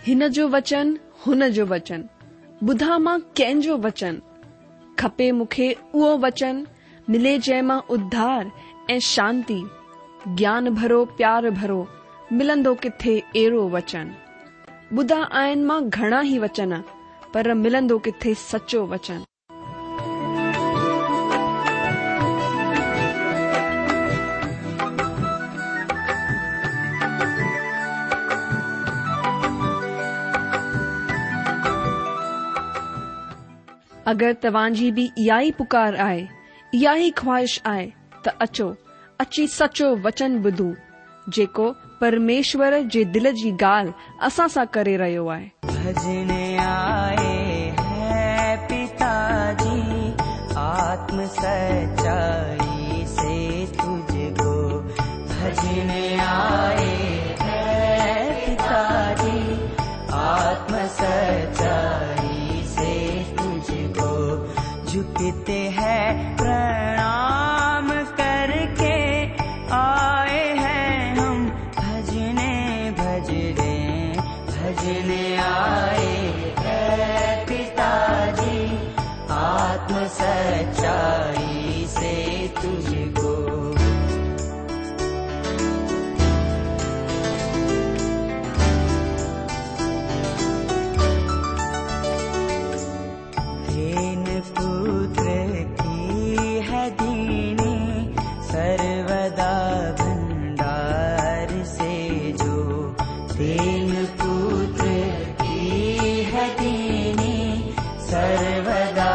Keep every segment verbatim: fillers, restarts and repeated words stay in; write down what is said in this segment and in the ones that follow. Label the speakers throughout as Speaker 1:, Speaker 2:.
Speaker 1: हिन जो वचन हुन जो वचन, ॿुधा मां कंहिंजो वचन, खपे मूंखे उहो वचन, मिले जंहिं मां उद्धार ऐं शांती, ज्ञान भरो प्यार भरो, मिलंदो किथे अहिड़ो वचन। ॿुधा आहिनि मां घणा ई वचन, पर मिलंदो किथे सचो वचन। अगरि तव्हांजी बि इहा ई पुकार आहे, इहा ई ख्वाहिश आहे, त अचो, अची सचो वचन ॿुधूं, जेको परमेश्वर जे दिल जी ॻाल्हि असां सां करे रहियो आहे।
Speaker 2: भजने आए हैं पिताजी, आत्म सच्चाई से तुझको। भजने आए हैं पिताजी, आत्म सच्चाई से तुझको। झुकते हैं प्रणाम करके आए हैं हम, भजने भजने भजने आए हैं पिताजी, आत्म सच्चाई से तुझको। हेन पुत्र की है दीनी, सर्वदा भंडार से जो। हेन पुत्र की है दीनी, सर्वदा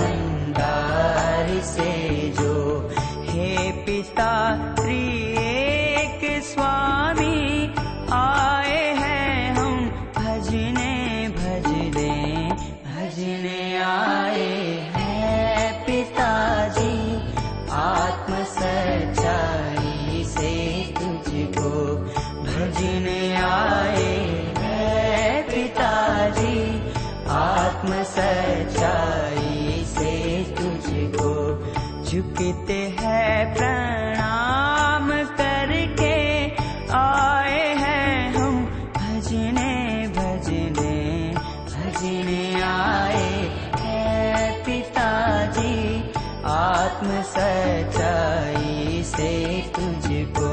Speaker 2: भंडार से जो। हे पिता त्रिएक स्वामी, आए हैं हम, भजने भजने भजने आए हैं पिताजी, आत्म सच्चाई से तुझको। भजने आए हैं पिताजी, आत्म सच्चाई से तुझको। झुकते हैं प्रणाम करके आए हैं हम, भजने भजने भजने आए हैं पिताजी, आत्म सच्चाई से तुझको।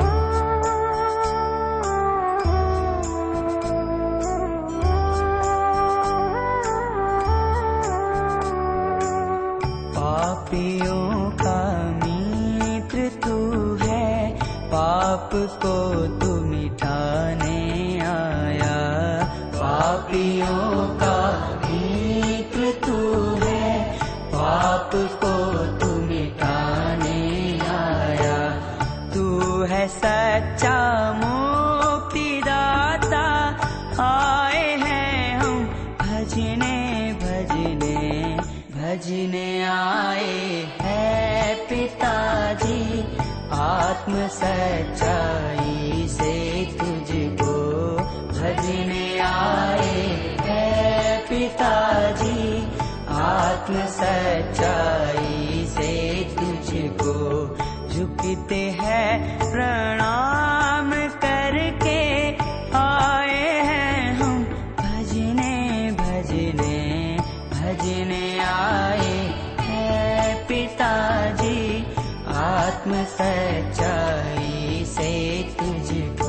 Speaker 2: पापियों का मित्र तू है, पाप को तू मिटाने आया। पापियों का मित्र तू है, पाप को तू मिटाने आया। तू है सच्चा मुक्तिदाता, आए हैं हम, भजने भजने भजने आए हैं पिताजी, आत्म सच्चाई से तुझको। भजने आए हैं पिताजी, आत्म सच्चाई से तुझको। झुकते हैं प्रणाम करके आए हैं हम, भजने भजने भजने आए हैं पिताजी, आत्म सच्चाई से तुझको।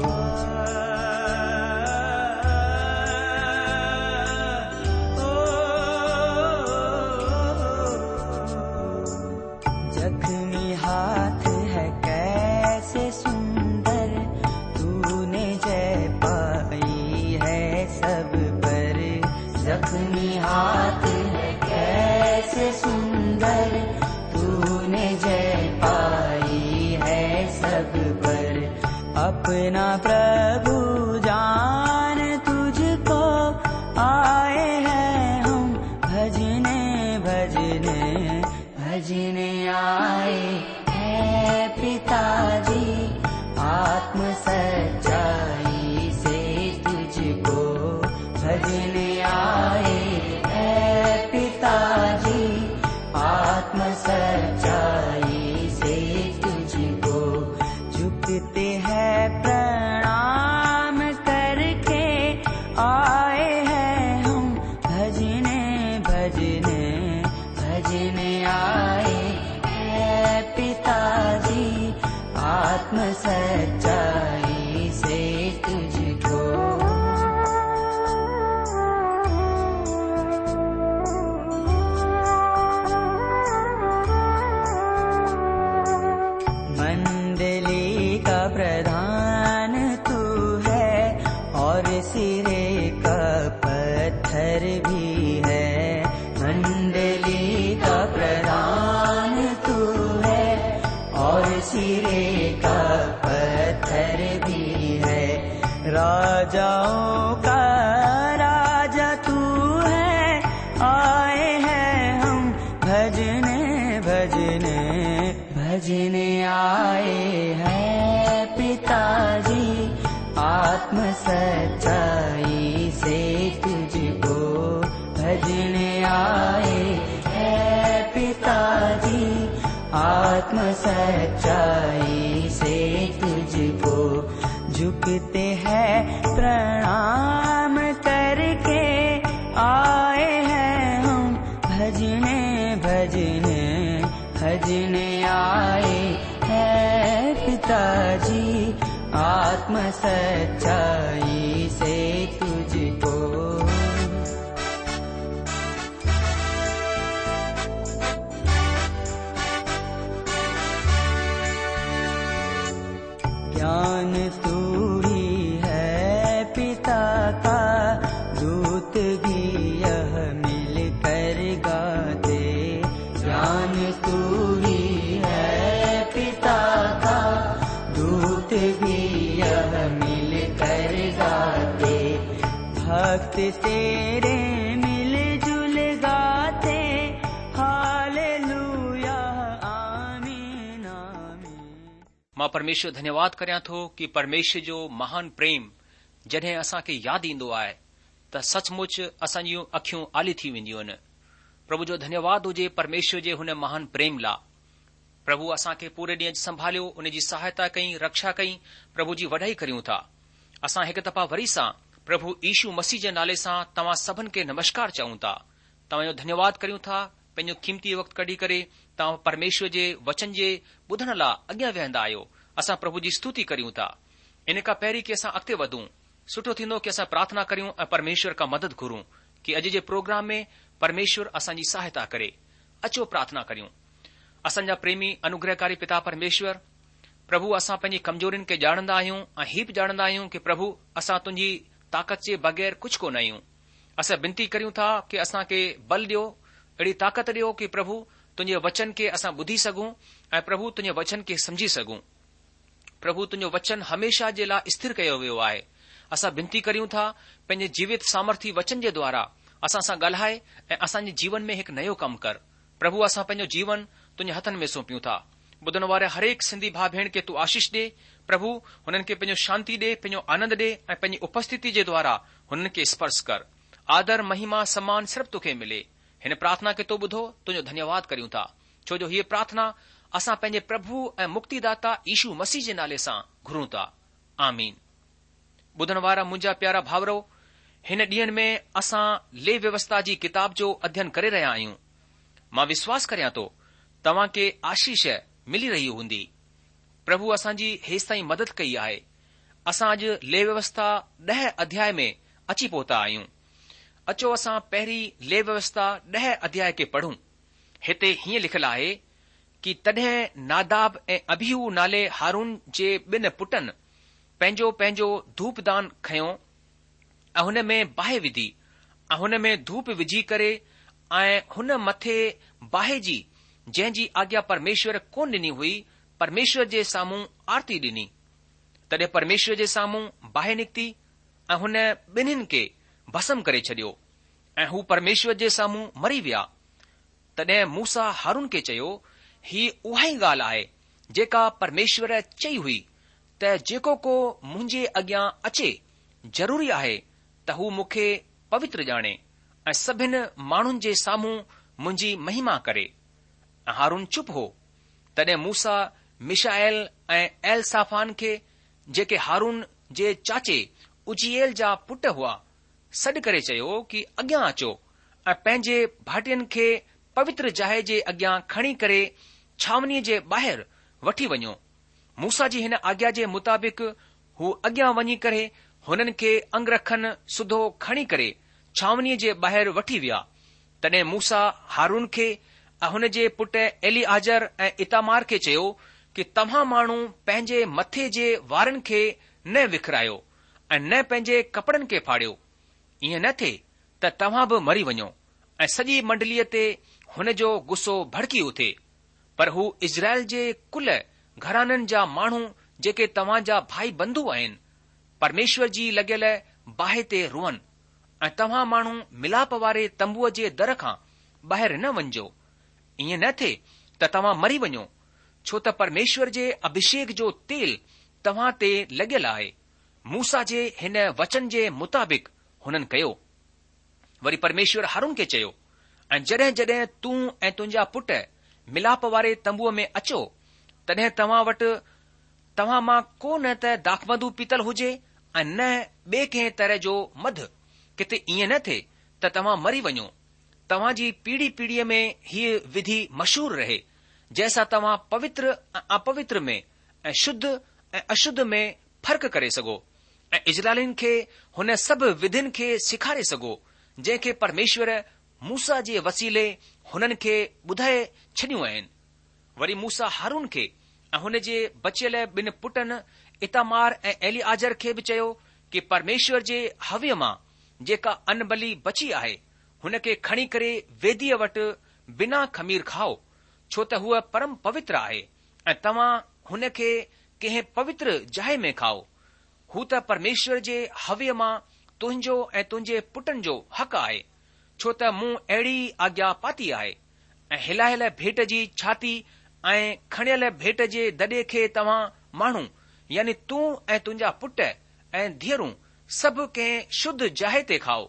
Speaker 2: जख्मी हाथ है कैसे सुंदर, तूने जय पाई है सब पर। जख्मी हाथ है कैसे सुंदर, तूने जय पाई है सब पर। अपना प्रभु जान तुझको, आए हैं हम, भजने भजने भजने आए हैं पिताजी, आत्म सच्चाई से तुझको। भजने आए हैं पिताजी, आत्म सच्चाई से तुझको। झुकते हैं प्रणाम करके पत्थर भी है, मंडली का प्रधान तू है, और सिरे का पत्थर भी है। राजाओं का राजा तू है, आए हैं हम भजने भजने भजने आए हैं पिताजी, आत्म सच्चाई से तुझको भजने आए हैं पिताजी, आत्म सच्चाई से तुझको झुकते हैं प्रणाम करके, आए हैं हम भजने भजने भजने आए हैं पिताजी, आत्म सच्चाई से तुझको। ज्ञान तू ही है पिता का दूत भी यह मिल कर गाते, ज्ञान तू ही है पिता का दूत भी यह मिल कर गाते, भक्त तेरे मिल जुल गाते, हालेलुया आमीन आमीन।
Speaker 3: मां परमेश्वर धन्यवाद करियां थो कि परमेश्वर जो महान प्रेम जॾहिं असांखे यादि ईंदो आहे त सचमुच असां जूं अखियूं आली थी वेंदियूं आहिनि। प्रभु जो धन्यवाद हुजे परमेश्वर जे हुन महान प्रेम लाइ। प्रभु असांखे पूरे ॾींहं संभालियो, उन जी सहायता कई, रक्षा कई। प्रभु जी वॾाई करियूं था। असां हिकु दफ़ा वरी सां प्रभु यीशू मसीह जे नाले सां तव्हां सभिनि खे नमस्कार चऊं था, तव्हांजो धन्यवाद करियूं था। पंहिंजो कीमती वक़्तु कढी करे तव्हां परमेश्वर जे वचन जे ॿुधण लाइ अॻियां वेहंदा आहियो। असां प्रभु जी स्तुति करियूं था। इन खां पहिरीं कि असां अॻिते वधूं, सुठो थींदो कि असां प्रार्थना करियूं ऐं परमेश्वर खां मदद घुरूं कि अॼु जे प्रोग्राम में परमेश्वर असांजी सहायता करे। अचो प्रार्थना करियूं। असांजा प्रेमी अनुग्रहकारी पिता परमेश्वर, प्रभु असां पंहिंजी कमजोरियुनि खे ॼाणंदा आहियूं ऐं हीउ बि ॼाणंदा आहियूं कि प्रभु असां तुंहिंजी ताक़त जे बग़ैर कुझु कोन आहियूं। असां विनती करियूं था कि असांखे बल ॾियो, अहिड़ी ताक़त ॾियो कि प्रभु तुंहिंजे वचन खे असां ॿुधी सघूं ऐं प्रभु तुंहिंजे वचन खे समझी सघूं। प्रभु तुंहिंजो वचन हमेशा जे लाइ स्थिर कयो वियो आहे। असां विनती करियूं था पंहिंजे जीवित सामर्थी वचन जे द्वारा असां सां ॻाल्हाए ऐं असांजे जीवन में हिकु नयो कमु कर। प्रभु असां पंहिंजो जीवन तुंहिंजे हथनि में सौंपियूं था। ॿुधण वारे हरेक सिंधी भाउ भेण खे तूं आशीष ॾे। प्रभु हुननि खे पंहिंजो शांती ॾे, पंहिंजो आनंद ॾे ऐं पंहिंजी उपस्थिति जे द्वारा हुननि खे स्पर्श कर। आदर महिमा सम्मान सिर्फ़ तोखे मिले। हिन प्रार्थना खे तो ॿुधो, तुंहिंजो धन्यवाद करियूं था, छो जो हीअ प्रार्थना असां पंहिंजे प्रभु ऐं मुक्तिदाता यीशू मसीह जे नाले सां घुरूं था। आमीन। ॿुधण वारा मुंहिंजा प्यारा भाउरो, हिन ॾींहनि में असां ले व्यवस्था जी किताब जो अध्ययन करे रहिया आहियूं। मां विश्वास करियां थो तव्हां खे आशीष मिली रही हूंदी। प्रभु असांजी हेसि ताईं मदद कई आहे। असां अॼु ले व्यवस्था ॾह अध्याय में अची पहुता आहियूं। अचो असां पहिरीं ले व्यवस्था ॾह अध्याय खे पढ़ूं। हिते हीअं लिखियलु आहे कि तॾहिं नादाब ऐं अबीहू नाले हारून जे ॿिनि पुटनि पंहिंजो पंहिंजो धूपदान खयो ऐं हुन में बाहि विधी ऐं हुन में धूप विझी करे ऐं हुन मथे बाहि जी, जंहिंजी आज्ञा परमेश्वर कोन ॾिनी हुई, परमेश्वर जे साम्हूं आरती ॾिनी। तॾहिं परमेश्वर जे साम्हूं बाहि निकिती ऐं हुन ॿिन्हिनि खे भस्म करे छॾियो ऐं हू परमेश्वर जे साम्हूं मरी विया। तॾहिं मूसा हारून खे चयो, ही उहा ई ॻाल्हि आहे जेका परमेश्वर चई हुई त जेको को मुंहिंजे अॻियां अचे ज़रूरी आहे त हू मूंखे पवित्र ॼाणे ऐं सभिनि माण्हुनि जे साम्हूं मुंहिंजी महिमा करे। ऐं हारून चुप हो। तॾहिं मूसा मिशाएल ऐं एलसाफान खे, जेके हारून जे चाचे उजिएल जा पुट हुआ, सॾु करे चयो कि अॻियां अचो ऐं पंहिंजे भाटियुनि खे पवित्र जाइ जे अॻियां खणी करे छावनीअ जे ॿाहिरि वठी वञो। मूसा जी हिन आज्ञा जे मुताबिक़ हू अॻियां वञी करे हुननि खे अंगरखनि सुधो खणी करे छावनीअ जे ॿाहिरि वठी विया। तॾहिं मूसा हारून खे ऐं हुन जे पुट एलीआजर ऐं इतामार खे चयो कि तव्हां माण्हू पंहिंजे मथे जे वारनि खे न विखरायो ऐं न पंहिंजे कपड़नि खे फाड़ियो। ईअं न थिए त तव्हां बि मरी वञो ऐं सॼी मंडलीअ ते हुन जो गुस्सो भड़की उथे। पर हू इज़राइल जे कुल घराननि जा माण्हू जेके तव्हां जा भाई बंधु आहिनि, परमेश्वर जी लॻियल बाहि ते रुअनि ऐं तव्हां माण्हू मिलाप वारे तंबूअ जे दर खां ॿाहिरि न वञिजो। ईअं न थिए त तव्हां मरी वञो, छो त परमेश्वर जे अभिषेक जो तेल तव्हां ते लॻियल आहे। मूसा जे हिन वचन जे मुताबिक़ हुननि कयो। वरी परमेश्वर हारून खे चयो, ऐं जॾहिं जॾहिं तूं ऐं तुंहिंजा पुट मिलाप वारे तंबूअ में अचो, तॾहिं तव्हां वटि तव्हां मां को न त दाखमधु पीतल हुजे ऐं न ॿिए कंहिं तरह जो मधु, किथे ईअं न थिए त तव्हां मरी वञो। तव्हां जी पीढ़ी पीढ़ीअ में हीअ विधि मशहूर रहे, जंहिंसां तव्हां पवित्र ऐं अपवित्र में ऐं शुद्ध ऐं अशुद्ध में फ़र्क़ु करे सघो ऐं इज़राइलिन खे हुन सभु विधियुनि खे सेखारे सघो जंहिंखे परमेश्वर मूसा जे वसीले हुननि खे ॿुधाए छॾियूं आहिनि। वरी मूसा हारून खे ऐं हुन जे बचियल ॿिनि पुटनि इतामार ऐं एलिआजर खे बि चयो कि परमेश्वर जे हव्य मां जेका अनबली बची आहे हुन खे खणी करे वेदीअ वटि बिना खमीर खाओ, छो त हूअ परम पवित्र आहे ऐं तव्हां हुन खे कंहिं पवित्र जाइ में खाओ। हू त परमेश्वर जे हव्य मां तुंहिंजो ऐं तुंहिंजे पुटनि जो हक़ आहे, छो त मूं अहिड़ी आज्ञा पाती आहे। ऐं हिलायल भेट जी छाती ऐं खणियल भेट जे दॾे खे तव्हां माण्हू यानी तूं ऐं तुंहिंजा पुट ऐं धीअरूं सभु कंहिं शुद्ध जाइ ते खाओ,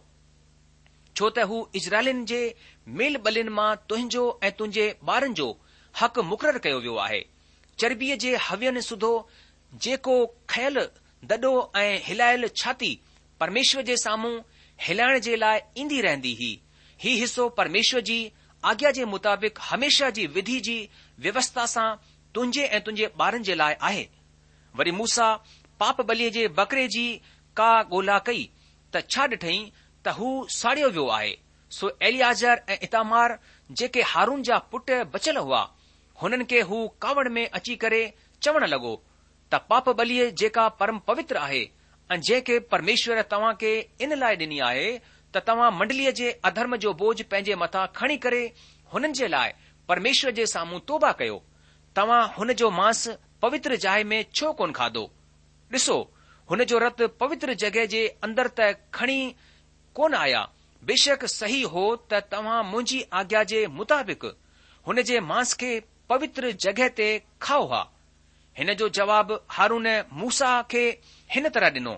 Speaker 3: छो त हू इज़राइलिन जे मेल बलिन मां तुंहिंजो ऐं तुंहिंजे ॿारनि जो हक़ मुक़ररु कयो वियो आहे। चर्बीअ जे हव्यनि सुधो जेको खयल दॾो ऐं हिलायल छाती परमेश्वर जे साम्हूं हिलाइण जे लाइ ईंदी रहंदी ही ही हिस्सो परमेश्वर जी आज्ञा जे मुताबिक़ हमेशा जी विधि जी व्यवस्था सां तुंहिंजे ऐं तुंहिंजे ॿारनि जे लाइ आहे। वरी मूसा पाप बलीअ जे बकरे जी का ॻोल्हा कई त छा ॾिठई त हू साड़ियो वियो आहे। सो एलिआजर ऐं इतामार जेके हारून जा पुट बचियल हुआ, हुननि खे हू कावड़ में अची करे चवण लॻो त पाप बलीअ जेका परम पवित्र आहे ऐं जंहिंखे परमेश्वर तव्हां खे इन लाइ ॾिनी आहे त तव्हां मंडलीअ जे अधर्म जो बोझ पंहिंजे मथां खणी करे हुननि जे लाइ परमेश्वर जे साम्हूं तौबा कयो। तव्हां हुन जो मांस पवित्र जाइ में छो कोन खाधो? ॾिसो, हुन जो रत पवित्र जॻह जे अंदर त खणी कोन आया। बेशक सही हो त तव्हां मुंहिंजी आज्ञा जे मुताबिक़ हुन जे मांस खे पवित्र जॻह ते खाओ हा। हिन जो जवाब हारून मूसा खे हिन तरह ॾिनो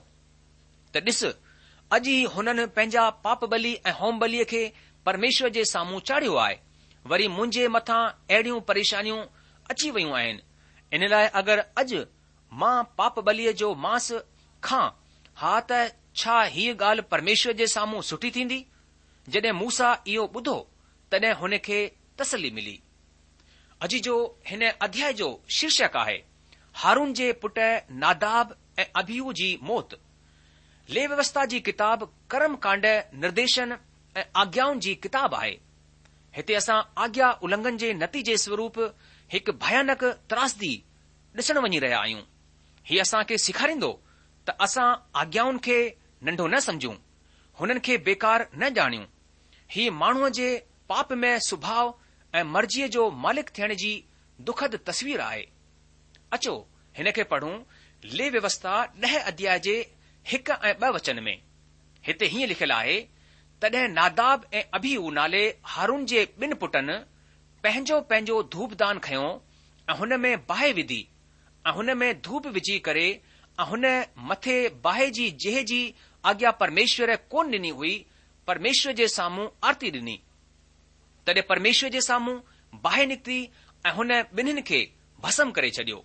Speaker 3: त ॾिस, अॼु ई हुननि पंहिंजा पाप बलि ऐं होम बलीअ खे परमेश्वर जे साम्हूं चाढ़ियो आहे। वरी मुंहिंजे मथां अहिड़ियूं परेशानियूं अची वयूं आहिनि। इन लाइ अगरि अॼु मां पाप बलीअ जो मांस खां हा त छा हीअ ॻाल्हि परमेश्वर जे साम्हूं सुठी थींदी? जॾहिं मूसा इहो ॿुधो तॾहिं हुन खे तसली मिली। अॼु जो हिन अध्याय जो शीर्षक आहे हारून जे पुट नादाब ऐं अबीहू जी मौत। ले व्यवस्था जी किताब कर्म कांड, निर्देशन ऐं आज्ञाउनि जी किताब आहे। हिते असां आज्ञा उल्लंघन जे नतीजे स्वरूप हिकु भयानक त्रासदी ॾिसण वञी रहिया आहियूं। हीउ असां खे सेखारींदो त असां आज्ञाउनि खे नंढो न समझूं, हुननि खे बेकार न ॼाणियूं। हीउ माण्हूअ जे पाप में सुभाउ ऐं मर्ज़ीअ जो मालिक थियण जी दुखद तस्वीर आहे। अचो हिन खे पढ़ूं। ले व्यवस्था ॾह अध्याय जे हिक ऐं ॿ वचन में हिते हीअं लिखियलु आहे, तॾहिं नादाब ऐं अबीहू नाले हारून जे ॿिनि पुटनि पंहिंजो पंहिंजो धूपदान खयों ऐं हुन में बाहि विधी ऐं हुन में धूप विझी करे ऐं हुन मथे बाहि जी जेह जी आज्ञा परमेश्वर कोन ॾिनी हुई, परमेश्वर जे साम्हूं आरती ॾिनी। तॾहिं परमेश्वर जे साम्हूं बाहि निकिती ऐं हुन ॿिन्हिनि खे भस्म करे छॾियो।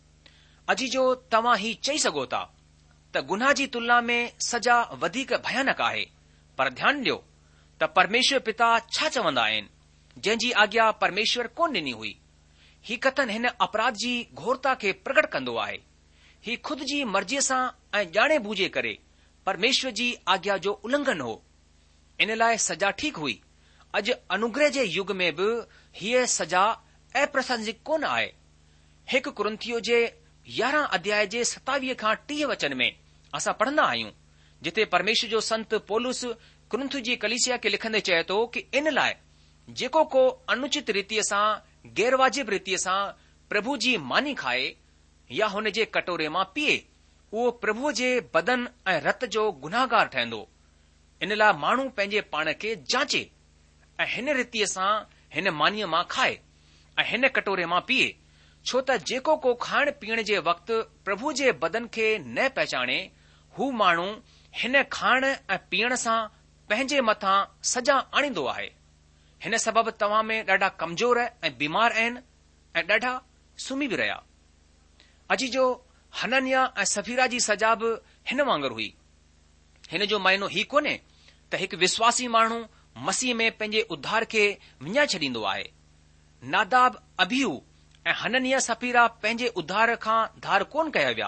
Speaker 3: अॼु जो तव्हां ही चई सघो था त गुनाह जी तुलना में सजा वधीक भयानक आहे, पर ध्यानु ॾियो त परमेश्वर पिता छा चवंदा आहिनि, जंहिंजी आज्ञा परमेश्वर कोन ॾिनी हुई। ही कथन हिन अपराध जी घोरता खे प्रकट कंदो आहे। ही खुद जी मर्ज़ीअ सां ऐं ॼाणे बूझे करे परमेश्वर जी आज्ञा जो उल्लंघन हो। इन लाइ सजा ठीक हुई। अॼु अनुग्रह जे युग में बि हीअ सजा अप्रासंगिक कोन आहे। हिकु कुरिन्थियो जे यारहं अध्याय जे सतावीह खां टीह वचन में असां पढ़ंदा आहियूं, जिथे परमेश्वर जो संत पौलुस कुरिन्थ जी कलीसिया खे लिखंदे चए थो कि इन लाइ जेको को अनुचित रीतिअ सां गैरवाजिब रीतिअ सां प्रभु जी मानी खाए या हुन जे कटोरे मां पीए, उहो प्रभुअ जे बदन ऐं रत जो गुनाहगार ठहंदो। इन लाइ माण्हू पंहिंजे पाण खे जांचे ऐं हिन रीतिअ सां हिन मानीअ मां खाए ऐं हिन कटोरे मां पीए, छो त जेको को खाइण पीअण जे वक़्तु प्रभु जे बदन खे न पहचाने, हू माण्हू हिन खाइण ऐं पीअण सां पंहिंजे मथां सजा आणींदो आहे। हिन सबबि तव्हां में ॾाढा कमज़ोर ऐं बीमार आहिनि ऐं ॾाढा सुम्ही बि रहिया। अॼु जो हनन्या ऐं सफीरा जी सजा बि हिन वांगुरु हुई। हिन जो मायनो ही कोन्हे त हिकु विश्वासी माण्हू मसीह में पंहिंजे उद्धार खे विञाए छॾींदो आहे। नादाब अबीहू ऐं हनन्या सफीरा पंहिंजे उद्धार खां धार कोन कया विया।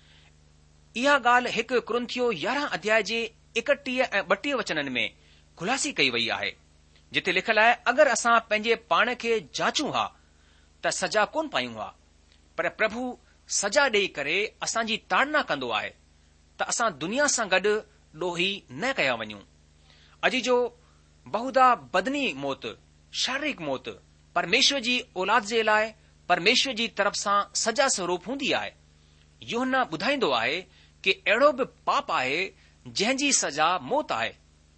Speaker 3: इहा ॻाल्हि हिकु कुरिन्थियो यारहं अध्याय जे एकटीह ऐं ॿटीह वचननि में खुलासी कई वई आहे, जिथे लिखियलु आहे, अगरि असां पंहिंजे पाण खे जाचूं हा त सजा कोन पायूं हा, पर प्रभु सजा ॾेई करे असांजी ताड़ना कंदो आहे त असां दुनिया सां गॾु ॾोही न कया वञूं। अॼु जो बहुधा बदनी मौत, शारीरिक मौत परमेश्वर जी औलाद जे लाइ परमेश्वर जी तरफ़ सां सजा स्वरूप हूंदी आहे। यूहन्ना ॿुधाईंदो आहे कि अहिड़ो बि पाप आहे जंहिंजी सजा मौत आहे।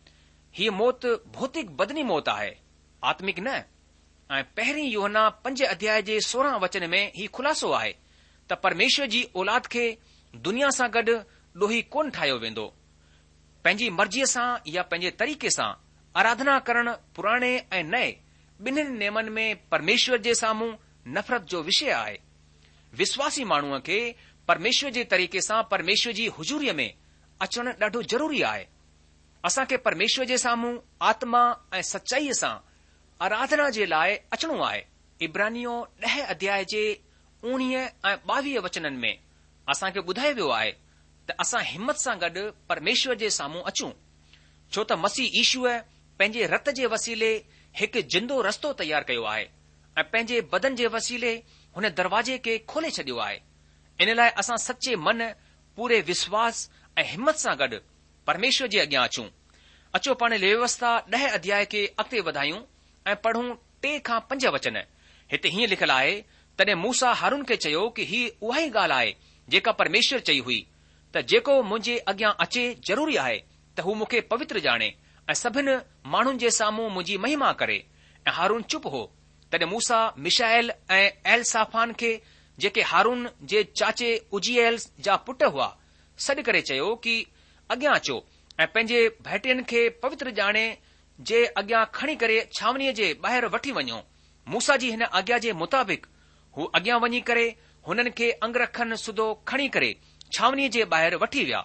Speaker 3: हीअ मौत भौतिक बदनी मौत आहे, आत्मिक न। ऐं पहिरीं यूहन्ना पंज अध्याय जे सोरहं वचन में ही खुलासो आहे त परमेश्वर जी औलाद खे दुनिया सां गॾु ॾोही कोन ठाहियो वेंदो। पंहिंजी मर्ज़ीअ सां या पंहिंजे तरीक़े सां आराधना करणु पुराणे ऐं नए ॿिन्हिनि नेमनि में परमेश्वर जे साम्हूं नफ़रत जो विषय आहे। विश्वासी माण्हूअ खे परमेश्वर जे तरीक़े सां परमेश्वर जी हुजूरीअ में अचणु ॾाढो ज़रूरी आहे। असां खे परमेश्वर जे साम्हूं आत्मा ऐं सचाईअ सां आराधना जे लाइ अचणो आहे। इब्रानियो ॾह अध्याय जे उणिवीह ऐं ॿावीह वचननि में असां खे ॿुधायो वियो आहे त असां हिम्मत सां गॾु परमेश्वर जे साम्हूं अचूं, छो त मसीह यीशूअ पंहिंजे रत जे वसीले हिकु जिंदो रस्तो तयार कयो आहे ऐं पंहिंजे बदन जे वसीले हुन दरवाजे खे खोले छॾियो आहे। इन लाइ असां सचे मन, पूरे विश्वास ऐं हिम्मत सां गॾु परमेश्वर जे अॻियां अचूं। अचो पाण व्यवस्था ॾह अध्याय खे अॻिते वधायूं ऐं पढ़ूं टे खां पंज वचन। हिते हीअं लिखियलु आहे, तॾहिं मूसा हारून खे चयो कि ही उहा ई ॻाल्हि आहे जेका परमेश्वर चई हुई त जेको मुंहिंजे अॻियां अचे ज़रूरी आहे त हू मूंखे पवित्र ॼाणे ऐं सभिनि माण्हुनि जे साम्हूं मुंहिंजी महिमा करे। ऐं हारून चुप हो। तॾहिं मूसा मिशाएल ऐं एलसाफान खे, जेके हारून जे चाचे उजियल जा पुट हुआ, सॾु करे चयो कि अॻियां अचो ऐं पंहिंजे भाइटियुनि खे पवित्र ॼाणे जे अॻियां खणी करे छावनीअ जे ॿाहिरि वठी वञो। मूसा जी हिन आज्ञा जे मुताबिक़ हू अॻियां वञी करे हुननि खे अंगरखनि सुधो खणी करे छावनीअ जे ॿाहिरि वठी विया।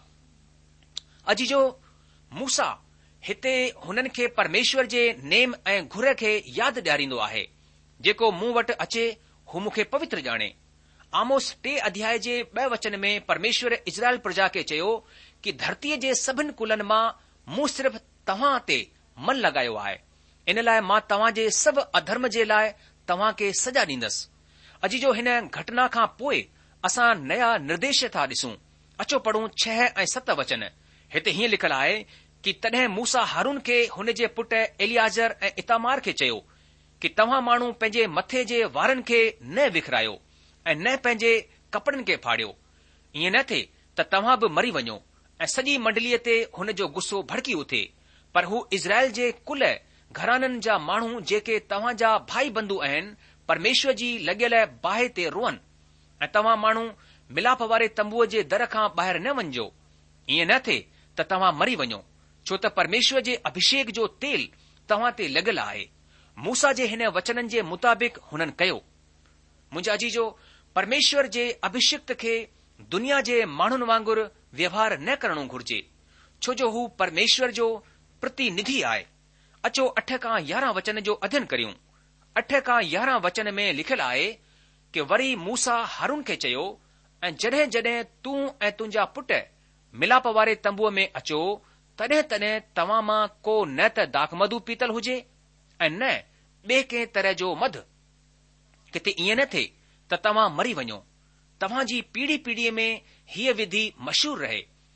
Speaker 3: अॼु जो मूसा हिते हुननि खे परमेश्वर जे नेम ऐं घुर खे यादि ॾियारींदो आहे, जेको मूं वटि अचे हू मूंखे पवित्र ॼाणे। आमोस टे अध्याय जे ॿ वचन में परमेश्वर इज़राइल प्रजा खे चयो कि धरतीअ जे सभिनि कुलनि मां मूं सिर्फ़ तव्हां ते मन लॻायो आहे। इन लाइ मां तव्हां जे सभु अधर्म जे लाइ तव्हां खे सजा ॾींदसि। अॼु जो हिन घटना खां पोइ असां नया निर्देश था ॾिसूं। अचो पढ़ूं छह ऐं सत वचन। हिते हीअं लिखियलु आहे कि तॾहिं मूसा हारून खे हुन जे पुट एलियाज़र ऐं इतामार खे चयो कि तव्हां माण्हू पंहिंजे मथे जे वारनि खे न विखरायो ऐं न पंहिंजे कपड़नि खे फाड़ियो। ईअं न थिए त तव्हां बि मरी वञो ऐं सॼी मंडलीअ ते हुन जो गुस्सो भड़की उथे। पर हू इज़राइल जे कुल घराननि जा माण्हू जेके तव्हां जा भाई बंधु आहिनि, परमेश्वर जी लॻियल बाहि ते रोअनि ऐं तव्हां माण्हू मिलाप वारे तंबूअ जे दर खां ॿाहिरि न वञिजो। ईअं न थिए त तव्हां मरी वञो, छो त परमेश्वर जे अभिषेक जो तेल तव्हां ते लॻियल आहे। मूसा जे हिन वचननि जे मुताबिक़ हुननि कयो। मुंहिंजा जीजो, परमेश्वर जे अभिषिक्त खे दुनिया जे माण्हुनि वांगुरु व्यवहार न करणो घुर्जे, छो जो हू परमेश्वर जो प्रतिनिधि आहे। अचो अठ खां यारहं वचन जो अध्ययन करियूं। अठ खां यारहं वचन में लिखियलु आहे कि वरी मूसा हारून खे चयो, ऐं जॾहिं जॾहिं तूं ऐं तुंहिंजा पुट मिलाप वारे तंबूअ में अचो, तॾहिं तॾहिं तव्हां मां को न त दाखमधु पीतल हुजे ऐं न ॿिए कंहिं तरह जो मधु, किथे ईअं न थिए त तव्हां मरी वञो। तव्हां जी पीढ़ी पीढ़ीअ में हीअ विधि मशहूर रहे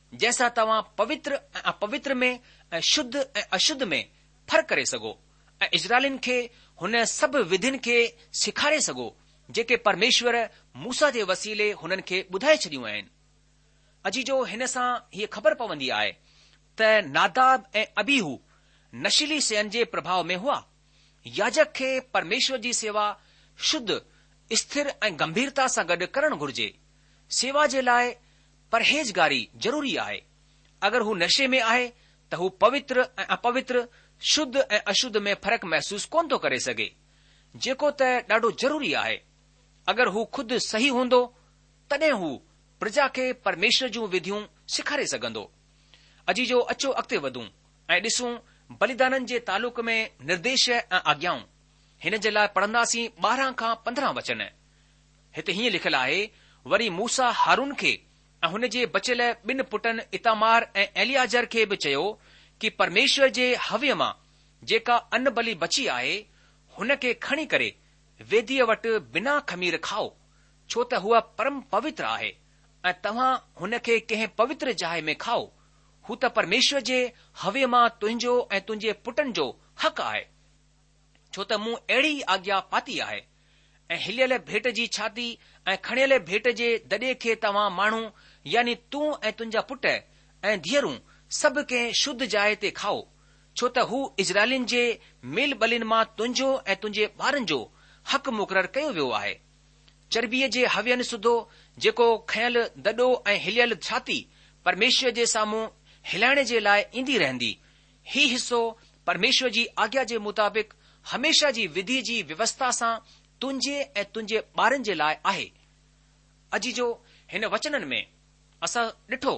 Speaker 3: जंहिंसां तव्हां पवित्र ऐं अपवित्र में ऐं शुद्ध ऐं अशुद्ध में फ़र्क़ु करे सघो ऐं इज़राइलिन खे हुन सभु विधियुनि खे सेखारे सघो जेके परमेश्वर मूसा जे वसीले हुननि खे ॿुधाए छॾियूं आहिनि। अजी जो हिन सां हीअ ख़बर पवंदी आहे त नादाब ऐं अबीहू नशीली शयुनि जे प्रभाव में हुआ। याजक खे परमेश्वर जी सेवा शुद्ध, स्थिर ऐं गंभीरता सां गॾु करणु घुर्जे। सेवा जे लाइ परहेज़गारी ज़रूरी आहे। अगरि हू नशे में आहे त हू पवित्र ऐं अपवित्र, शुद्ध ऐं अशुद्ध में फ़र्क़ु महसूसु कोन थो करे सघे, जेको त ॾाढो ज़रूरी आहे। अगरि हू खुदि सही हूंदो तॾहिं हू प्रजा खे परमेश्वर जूं विधियूं सेखारे सघंदो। अजी जो अचो अॻिते वधूं ऐं ॾिसूं बलिदाननि जे तालुक में निर्देश ऐं आज्ञाऊं। हिन जे लाइ पढ़ंदासीं ॿारहं खां पंद्रहं वचन। हिते हीअं लिखियलु आहे, वरी मूसा हारून खे ऐं हुन जे बचियल ॿिनि पुटनि इतामार ऐं एलियाजर खे बि चयो कि परमेश्वर जे हव्य मां जेका अन्न बलि बची आहे हुन खे खणी करे वेदीअ वटि बिना खमीर खाओ, छो त हूअ परम पवित्र आहे ऐं तव्हां हुन खे कंहिं पवित्र जाइ में खाओ। हू त परमेश्वर जे हव्य मां तुंहिंजो ऐं तुंहिंजे पुटनि जो हक़ आहे, छो त मूं अहिड़ी आज्ञा पाती आहे। ऐं हिलियल भेट जी छाती ऐं खणियल भेट जे दॾे खे तव्हां माण्हू यानी तूं ऐं तुंहिंजा पुट ऐं धीअरूं सभु कंहिं शुद्ध जाइ ते खाओ, छो त हू इज़राइलिन जे मेल बलिन मां तुंहिंजो ऐं तुंहिंजे ॿारनि जो हक़ मुक़ररु कयो वियो आहे। चर्बीअ जे हव्यन सुधो जेको खयल दॾो ऐं हिलियल छाती परमेश्वर जे साम्हूं हिलाइण जे लाइ ईंदी रहंदी। ही हिस्सो परमेश्वर जी आज्ञा जे मुताबिक़ हमेशा जी विधि जी व्यवस्था सां तुंहिंजे ऐं तुंहिंजे ॿारनि जे लाइ आहे। अजी जो हिन वचननि में असां ॾिठो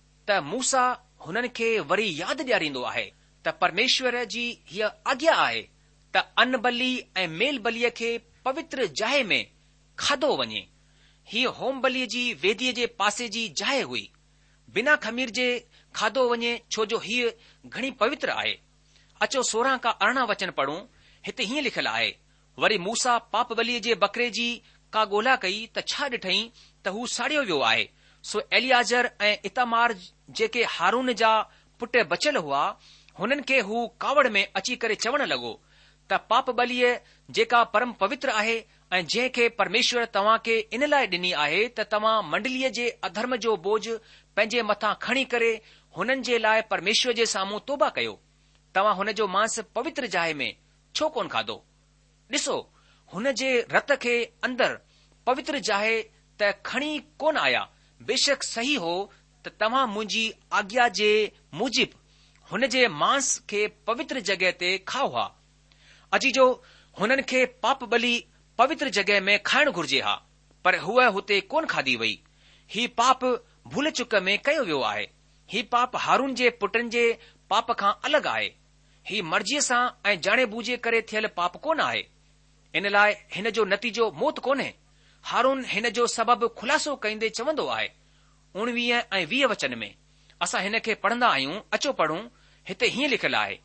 Speaker 3: त मूसा हुननि खे वरी यादि ॾियारींदो आहे त परमेश्वर जी हीअ आज्ञा आहे त अन्न बलि ऐं मेल बलीअ खे पवित्र जाइ में खाधो वञे। हीअ होम बलीअ जी वेदीअ जे पासे जी जाइ हुई। बिना खमीर जे खाधो वञे, छो जो हीअ घणी पवित्र आहे। अचो सोरहं खां अरिड़हं वचन पढ़ूं। हिते हीअं लिखियलु आहे, वरी मूसा पाप बलीअ जे बकरे जी का ॻोल्हा कई त छा ॾिठई त हू साड़ियो वियो आहे। सो एलियाजर ऐं इतामार जेके हारून जा पुट बचियल हुआ, हुननि खे हू कावड़ में अची करे चवण लॻो त पाप बलीअ जेका परम पवित्र आहे ऐं जंहिं खे परमेश्वर तव्हां खे इन लाइ ॾिनी आहे त तव्हां मंडलीअ जे अधर्म जो बोझ पंहिंजे मथां खणी करे हुननि जे लाइ परमेश्वर जे साम्हूं तौबा कयो। तव्हां हुन जो मांस पवित्र जाइ में छो कोन खाधो? ॾिसो, हुन जे रत खे अंदर पवित्र जाइ त खणी कोन आया। बेशक सही हो त तव्हां मुंहिंजी आज्ञा जे मूजिब हुन जे मांस खे पवित्र जॻह ते खाओ हा। अजी जो हुननि खे पाप बलि पवित्र जॻह में खाइण घुर्जे हा, पर हूअ हुते कोन खाधी वई। ही पाप भूल चुक में कयो वियो आहे। ही पाप हारून जे पुटनि जे पाप खां अलॻि आहे। ही मर्ज़ीअ सां ऐं जाणे बूझे करे थियल पाप कोन आहे। इन लाइ हिन जो नतीजो मौत कोन्हे। हारून हिन जो सबबु खुलासो कंदे चवंदो आहे। उणिवीह ऐं वीह वचन में असां हिन खे पढ़ंदा आहियूं। अचो पढ़ूं। हिते हीअं लिखियलु आहे,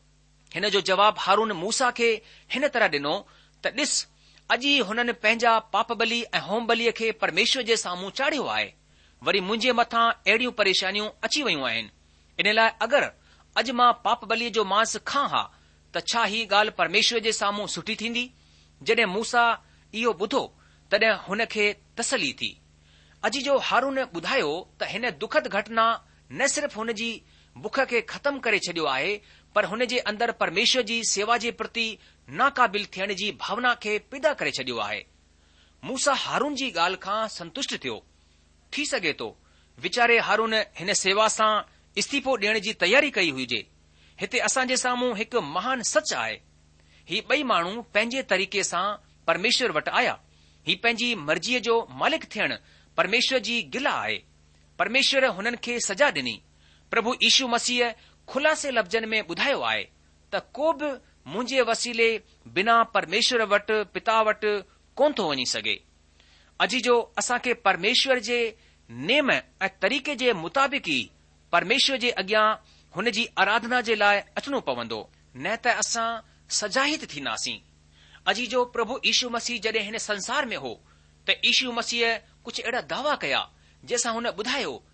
Speaker 3: हिन जो जवाब हारून मूसा खे हिन तरह ॾिनो त ॾिस, अॼु हुननि पंहिंजा पाप बलि ऐं होम बलीअ खे परमेश्वर जे साम्हूं चाढ़ियो आहे। वरी मुंहिंजे मथां अहिड़ियूं परेशानियूं अची वयूं आहिनि। इन लाइ अगरि अॼु मां पाप बलीअ जो मांस खां हा त छा ही ॻाल्हि परमेश्वर जे साम्हूं सुठी थींदी? जॾहिं मूसा इहो ॿुधो तॾहिं हुन खे तसली थी। अॼु जो हारून ॿुधायो त हिन दुखद घटना न सिर्फ़ हुन जी बुख खे ख़तमु करे छॾियो आहे, पर हुन जे अंदरि परमेश्वर जी सेवा जे प्रति नाक़ाबिल थियण जी भावना खे पैदा करे छॾियो आहे। मूसा हारून जी ॻाल्हि खां संतुष्ट थियो। थी सघे थो वीचारे हारून हिन सेवा सां इस्तीफ़ो ॾियण जी तयारी कई हुजे। हिते असां जे साम्हूं हिकु महान सच आहे। ही ॿई माण्हू पंहिंजे तरीक़े सां परमेश्वर वटि आया। ही पंहिंजी मर्ज़ीअ जो मालिक थियण परमेश्वर जी गिला आहे। परमेश्वर हुननि खे सजा ॾिनी। प्रभु यीशु मसीह खुलासे लफ़्ज़नि में ॿुधायो आहे त को बि मुंहिंजे वसीले बिना परमेश्वर वटि पिता वटि कोन थो वञी सघे। अॼु जो असां खे परमेश्वर जे नेम ऐं तरीक़े जे मुताबिक़ ई परमेश्वर जे अॻियां हुन जी आराधना जे लाइ अचणो पवंदो, न त असां सजाहित थींदासीं। अॼु जो प्रभु यीशु मसीह जॾहिं हिन संसार में हो त यीशु मसीह कुझु अहिड़ा दावा कया जंहिंसां हुन ॿुधायो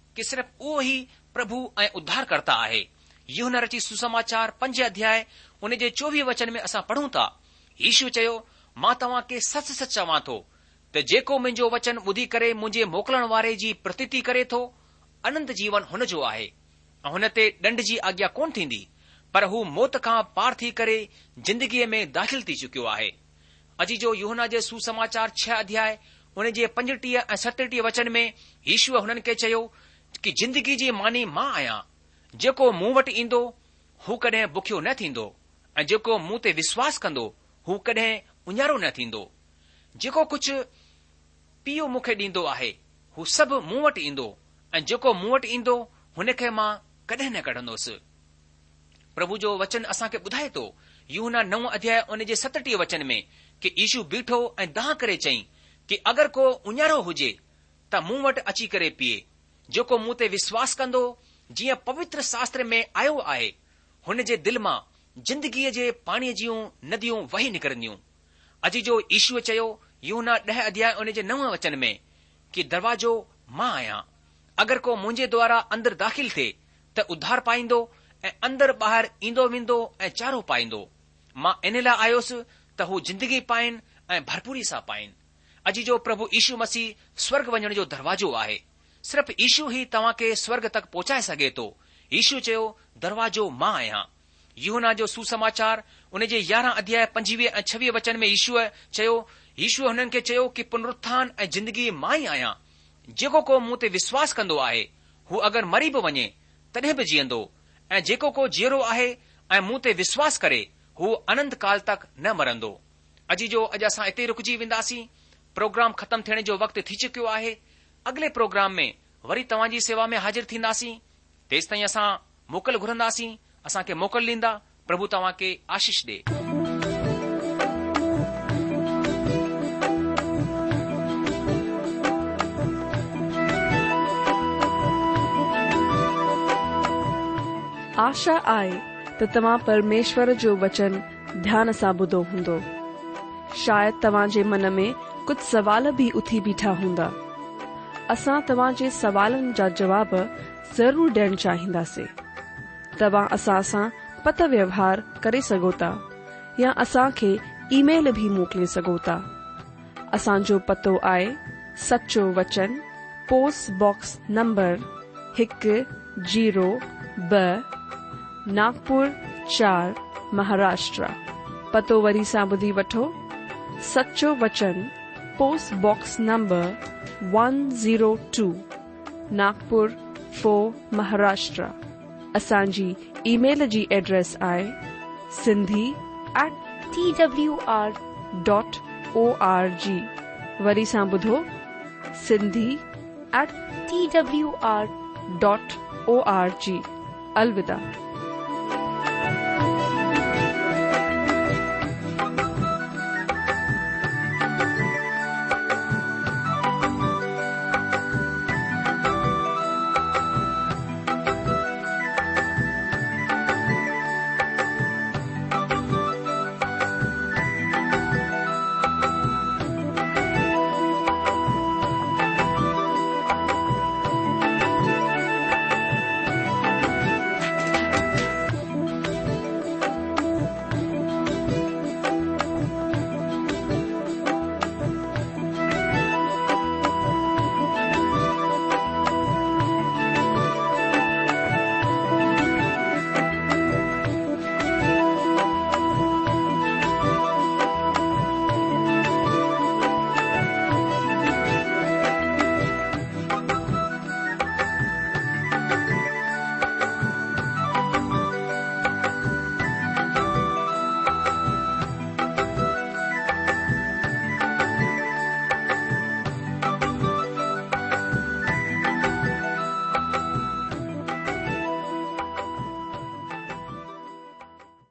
Speaker 3: कि सिर्फ़ उहो ई प्रभु ऐं उद्धार करता आहे। यूहन्ना रची सुसमाचार पंज अध्याय उन जे चोवीह वचन में असां पढ़ूं था, यीशु चयो, मां तव्हां खे सच सच चवां थो त जेको मुंहिंजो वचन ॿुधी करे मुंहिंजे मोकिलण वारे जी प्रतीति करे थो, अनंत जीवन हुन जो आहे ऐं हुन ते ॾंड जी आज्ञा कोन थींदी, पर हू मौत खां पार थी करे जिंदगीअ में दाख़िल थी चुकियो आहे। अजी जो यूहन्ना जे सुसमाचार छह अध्याय उन जे पंजटीह ऐं सतटीह वचन में यीशुअ हुननि खे चयो कि जिंदगी जी मानी मां आहियां। जेको मूं वटि ईंदो हू कॾहिं बुखियो न थींदो ऐं जेको मूं ते विश्वास कंदो हू कॾहिं उञारो न थींदो। जेको कुझु पीउ मूंखे ॾींदो आहे हू सभु मूं वटि ईंदो ऐं जेको मूं वटि ईंदो हुन खे मां कॾहिं न कढंदुसि। प्रभु जो वचन असांखे ॿुधाए थो यूहन्ना नव अध्याय उन जे सतटीह वचन में कि यीशु बीठो ऐं दाह करे चई कि अगरि को उञारो हुजे त मूं वटि अची करे पीए। जेको मूं ते विश्वास कंदो, जीअं पवित्र शास्त्र में आयो आहे, हुन जे दिलि मां जिंदगीअ जे पाणीअ जूं नदियूं वही निकिरंदियूं। अॼु जो यीशुअ चयो यूहन्ना ॾह अध्याय उन जे नव वचन में कि दरवाजो मां आहियां। अगरि को मुंहिंजे द्वारा अंदरि दाख़िल थिए त उद्धार पाईंदो ऐं अंदरि ॿाहिरि ईंदो वेंदो ऐं चारो पाईंदो। मां इन लाइ आयुसि त हू जिंदगी पाइनि ऐं भरपूरी सां पाइनि। अॼु जो प्रभु यीशु मसीह स्वर्ग वञण जो दरवाजो आहे। सिर्फ़ यीशु ई तव्हां खे स्वर्ग तक पहुचाए सघे थो। यीशु चयो दरवाजो मां आहियां। यूहन्ना जो सुसमाचार उन जे यारहं अध्याय पंजवीह ऐं छवीह वचन में यीशुअ चयो यीशुअ हुननि खे चयो कि पुनरुत्थान ऐं जिंदगी मां ई आहियां। जेको को मूं ते विश्वास कंदो आहे हू अगरि मरी बि वञे तॾहिं बि जीअंदो, ऐं जेको को जीअरो आहे ऐं मूं ते विश्वास करे हू अनंत काल तक न मरंदो। अॼु जो अॼु असां हिते रुकिजी वेंदासीं। प्रोग्राम ख़तमु थियण जो वक़्तु थी चुकियो आहे। अॻिले प्रोग्राम में वरी तव्हां जी सेवा में हाज़िर थींदासीं। तेसि ताईं असां मोकल घुरंदासीं। असांखे मोकल ॾींदा। प्रभु तव्हां खे आशीष ॾे।
Speaker 1: आशा आहे त तव्हां परमेश्वर जो वचन ध्यान सां ॿुधो हूंदो। शायदि तव्हां जे मन में कुझु सवाल बि उथी बीठा हूंदा। असां तव्हां जे सवालनि जा जवाब ज़रूर ॾियण चाहींदासीं। तव्हां असां सां पत व्यवहार करे सघो था या असांखे ईमेल भी मोकिले सघो था। असांजो पतो आहे सचो वचन, पोस्ट बॉक्स नंबर हिकु जीरो ब, नागपुर चार, महाराष्ट्र। पतो वरी सां ॿुधी वठो। सचो वचन, post box number one zero two, Nagpur four, Maharashtra. असांजी ईमेल जी एड्रेस आहे Sindhi at T W R dot O R G. वरी सां ॿुधो, Sindhi at T W R dot O R G. अलविदा।